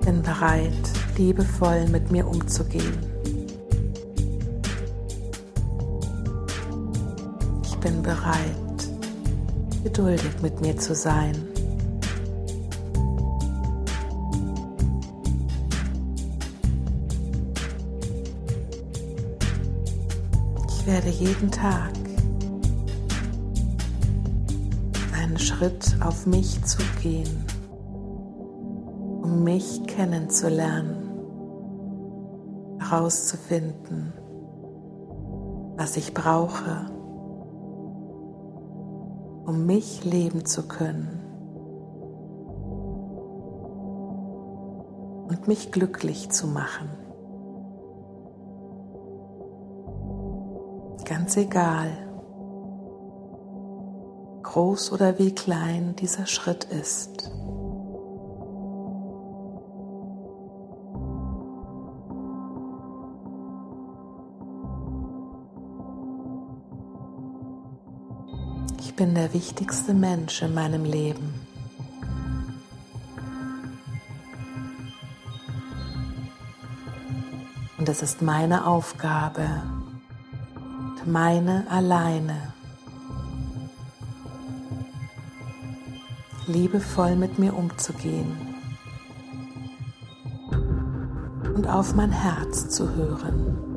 bin bereit, liebevoll mit mir umzugehen. Ich bin bereit, geduldig mit mir zu sein. Ich werde jeden Tag einen Schritt auf mich zugehen, um mich kennenzulernen, herauszufinden, was ich brauche, um mich leben zu können und mich glücklich zu machen. Ganz egal, groß oder wie klein dieser Schritt ist. Ich bin der wichtigste Mensch in meinem Leben. Und es ist meine Aufgabe, meine alleine, liebevoll mit mir umzugehen und auf mein Herz zu hören.